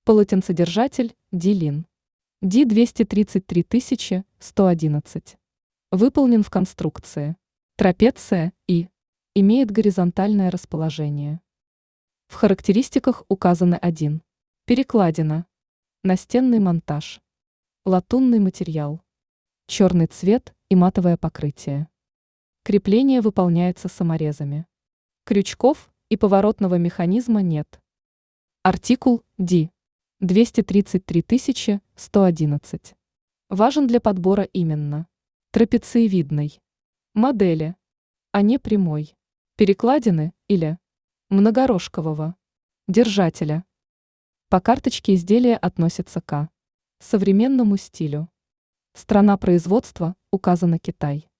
Полотенцедержатель Ди-Лин. Ди-233111. Выполнен в конструкции трапеция и имеет горизонтальное расположение. В характеристиках указаны 1. Перекладина. Настенный монтаж. Латунный материал. Черный цвет и матовое покрытие. Крепление выполняется саморезами. Крючков и поворотного механизма нет. Артикул Ди. 233111. Важен для подбора именно трапециевидной модели, а не прямой, перекладины или многорожкового держателя. По карточке изделия относится к современному стилю. Страна производства указана Китай.